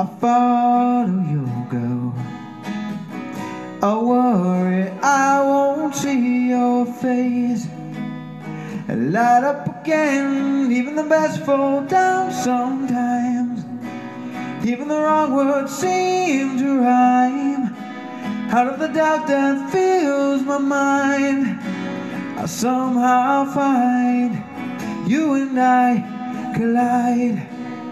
I follow your go. I worry I won't see your face. I light up again, even the best fall down sometimes. Even the wrong words seem to rhyme. Out of the doubt that fills my mind, I somehow find you and I collide.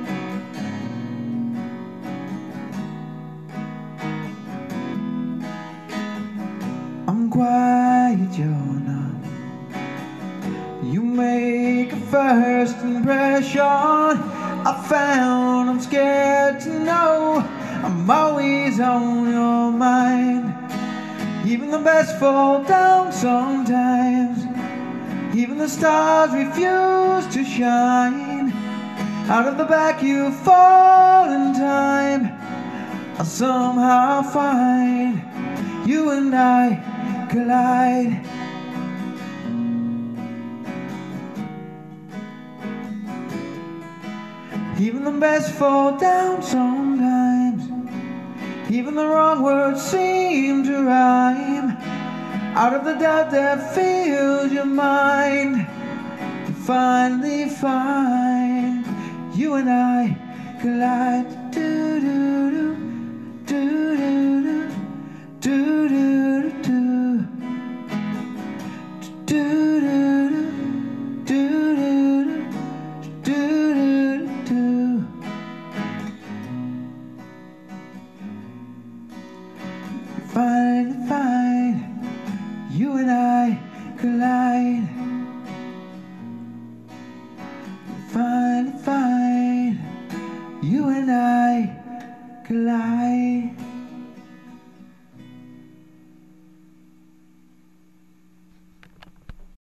I'm quiet, you're not. You make a first impression. I found I'm scared to know I'm always on your mind. Even the best fall down sometimes. Even the stars refuse to shine. Out of the back you fall in time. I somehow find you and I collide. Even the best fall down sometimes. Even the wrong words seem to rhyme. Out of the doubt that fills your mind, you finally find you and I collide. Do do do do do do do do do do do do do do do. Finally find you and I collide. Finally find you and I collide.